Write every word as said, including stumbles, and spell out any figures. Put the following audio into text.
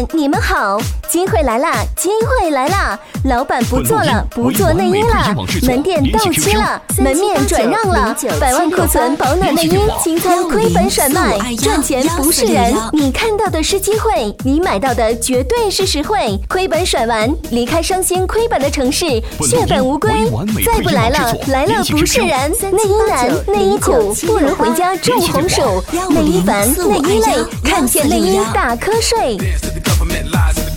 们，你们好！机会来啦，机会来啦！老板不做了，不做内衣了，门店到期了，门面转让了，百万库存保暖内衣，清仓亏本甩卖，赚钱不是人。你看到的是机会，你买到的绝对是实惠。亏本甩完，离开伤心亏本的城市，血本无归。再不来了，来了不是人。内衣难，内衣苦，不如回家种红薯。内衣烦，内衣累，看见内衣打瞌睡。